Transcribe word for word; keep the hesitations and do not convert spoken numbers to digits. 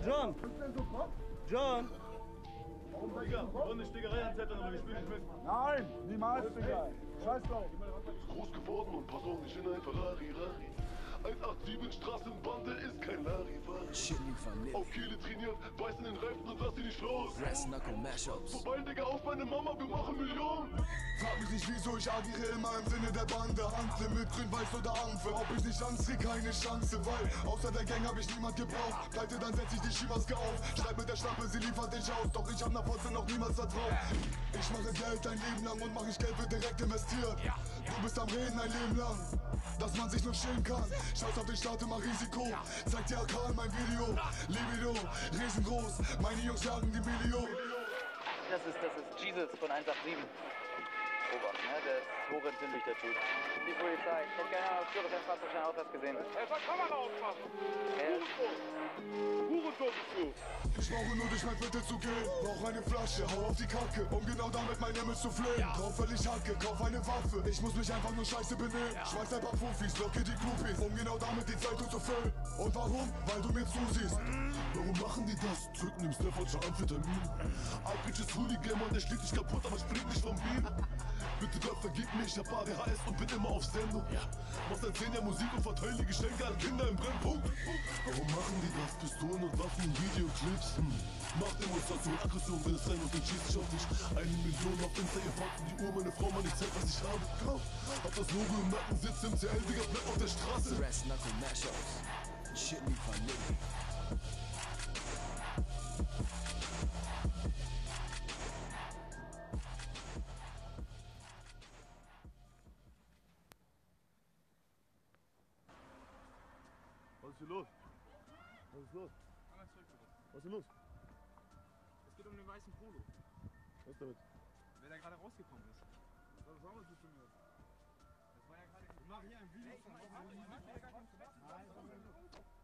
John! John! Digga, ohne Stickerei anzetteln, aber wir spielen nicht mit. Nein, niemals, Digga. Scheiß drauf. Groß geworden und pass auch nicht in ein Ferrari, Rari. hundertsiebenundachtzig Straßenbande ist kein Larifari. Auf Kehle trainiert, beiß in den Reifen und lass sie nicht los. Vorbei, Digga, auf meine Mama, wir machen Millionen. Frag mich nicht wieso, ich agiere immer im Sinne der Bande. Handle mit grün, weiß oder Ampel. Ob ich nicht anziehe, keine Chance, weil außer der Gang hab ich niemand gebraucht. Pleite, dann setz ich die Skimaske auf. Schreib mit der Schlampe, sie liefert dich aus. Doch ich hab nach Potze noch niemals vertraut. Ich mache Geld dein Leben lang und mach ich Geld wird direkt investiert. Du bist am Reden ein Leben lang, dass man sich nur chillen kann. Scheiß auf den Start, immer Risiko. Zeig dir A K in mein Video. Libido, riesengroß, meine Jungs jagen die Million. Das ist, das ist Jesus von hundertsiebenundachtzig. Obacht, ne? Der ist hochentzündlich, der Typ. Die Polizei. Ich hätte gerne auf Führerscheinfahrzeug schnell Autos gesehen. Ey, was Kamera aufmachen? Ja. Hurensohn bist du. Ich brauche nur durch mein Viertel zu gehen. Brauch eine Flasche, hau auf die Kacke, um genau damit mein Himmel zu flehen. Drauf will ich Hacke, kauf eine Waffe. Ich muss mich einfach nur scheiße benehmen. Schmeiß ein paar Fufis, locke die Groupies, um genau damit die Zeitung zu füllen. Und warum? Weil du mir zusiehst. Warum machen die das? Drücken im Staffordshire Amphetamin. Alpiches Hooligan, Mann, der schlägt dich kaputt, aber springt nicht vom Beam. Bitte Gott vergib mich, ich hab A D H S und bin immer auf Sendung. Mach seit zehn Jahren Musik und verteile die Geschenke an Kinder im Brennpunkt. Warum machen die das? Pistolen und Waffen in Videoclips. Hm. Mach Demonstration, Aggression, wenn es sein muss, dann schieß ich auf dich. Eine Million auf Insta, ihr fragt die Uhr, meine Frau, man, ich zeig, was ich habe. Kauf. Hab das Logo im Nacken, sitzt im C L, Digga, bleib auf der Straße. Brass Knuckle Mashups. Shit nie vernünftig. Was ist hier los? Was ist los? Was ist hier los? Es geht um den weißen Polo. Was damit? Wer da gerade rausgekommen ist. Was soll das zu mir? Das war ja gerade. Ich mache hier ein Video von. Nein,